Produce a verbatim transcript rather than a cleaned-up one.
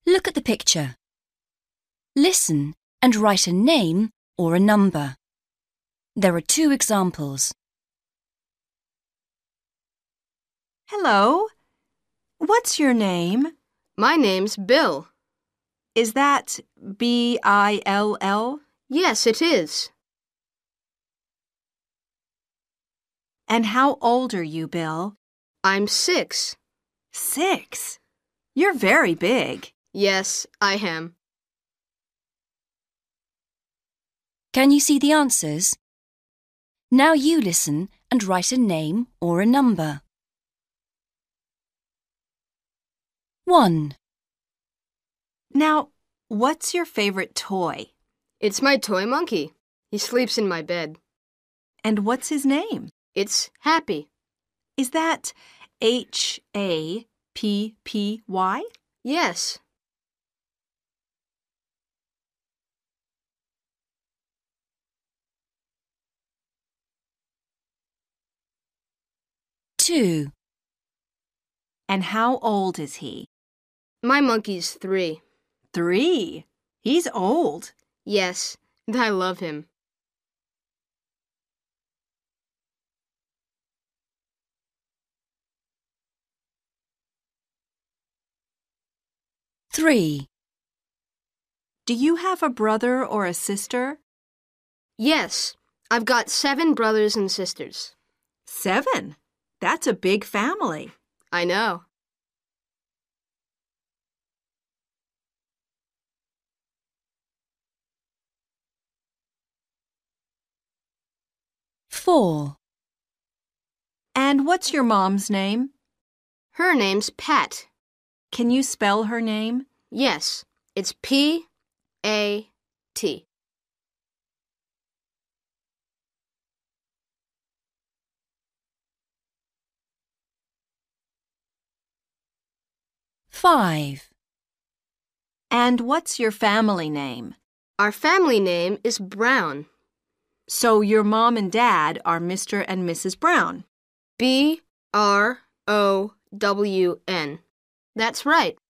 Look at the picture. Listen and write a name or a number. There are two examples. Hello. What's your name? My name's Bill. Is that B I L L? Yes, it is. And how old are you, Bill? I'm six. Six? You're very big. Yes, I am. Can you see the answers? Now you listen and write a name or a number. One. Now, what's your favorite toy? It's my toy monkey. He sleeps in my bed. And what's his name? It's Happy. Is that H A P P Y? Yes. Two. And how old is he? My monkey's three. Three. He's old. Yes, and I love him. Three. Do you have a brother or a sister? Yes, I've got seven brothers and sisters. Seven? That's a big family. I know. Four. And what's your mom's name? Her name's Pat. Can you spell her name? Yes, it's P A T. Five. And what's your family name? Our family name is Brown. So your mom and dad are Mister and Missus Brown. B R O W N. That's right.